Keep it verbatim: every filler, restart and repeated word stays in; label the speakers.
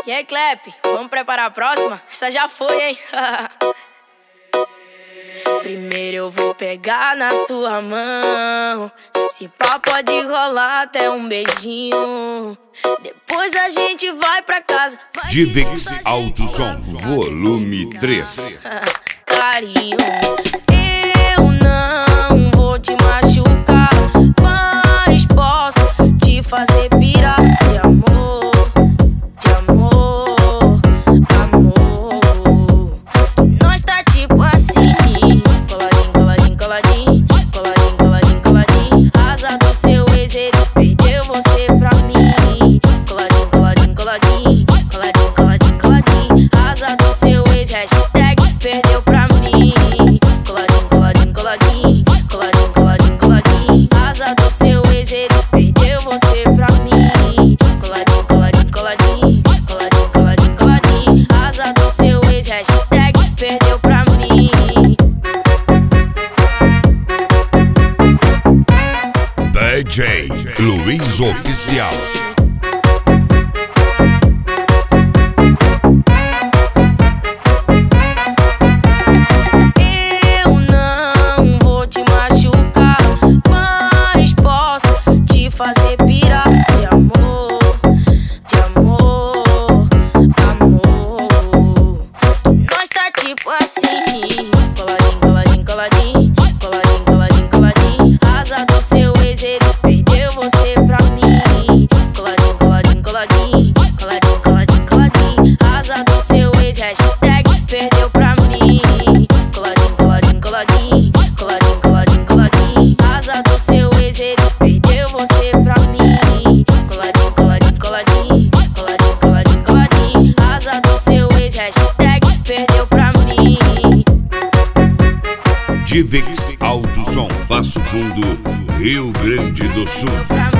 Speaker 1: E aí, Clep, vamos preparar a próxima? Essa já foi, hein? Primeiro eu vou pegar na sua mão, se pá pode rolar até um beijinho. Depois a gente vai pra casa.
Speaker 2: Divix Alto Som, volume três.
Speaker 1: Carinho, eu não vou te machucar, mas posso te fazer pirar de amor, de amor, amor. Nós tá tipo assim, coladinho, coladinho, coladinho, coladinho, coladinho, coladinho. Asa do seu ex, ele perdeu você pra mim. Coladinho, coladinho, coladinho, coladinho, coladinho, coladinho. Asa do seu ex, hashtag perdeu pra mim. Coladinho, coladinho, coladinho, coladinho, coladinho, coladinho. Asa do seu ex, ele perdeu você pra mim. Coladinho, coladinho, coladinho, coladinho, coladinho, coladinho. Asa do seu ex, hashtag perdeu pra mim.
Speaker 2: D J Luiz Oficial.
Speaker 1: Eu não vou te machucar, mas posso te fazer pirar de amor, de amor, amor. Nós tá tipo assim, coladinho, coladinho, coladinho, coladinho, coladinho, coladinho. Asa do seu ex, ele perdeu você pra mim. Coladinho, coladinho, coladinho, coladinho, coladinho, coladinho. Asa do seu ex, hashtag perdeu pra mim. Coladinho, coladinho, coladinho, coladinho, coladinho, coladinho. Asa do seu ex, ele perdeu você pra mim. Coladinho, coladinho, coladinho, coladinho, coladinho, coladinho. Asa do seu ex, hashtag perdeu pra mim.
Speaker 2: Divix Alto Som, Passo Fundo, Rio Grande do Sul.